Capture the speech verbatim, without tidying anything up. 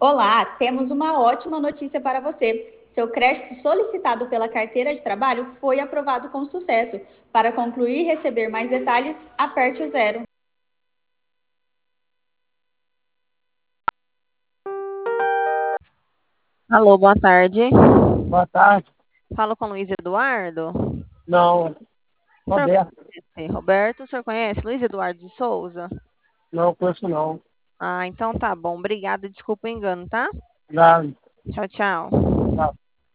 Olá, temos uma ótima notícia para você. Seu crédito solicitado pela carteira de trabalho foi aprovado com sucesso. Para concluir e receber mais detalhes, aperte o zero. Alô, boa tarde. Boa tarde. Falo com Luiz Eduardo. Não, O senhor Roberto. conhece Roberto? O senhor conhece Luiz Eduardo de Souza? Não, conheço não. Ah, então tá bom. Obrigada. Desculpa o engano, tá? Já, Tchau, tchau. já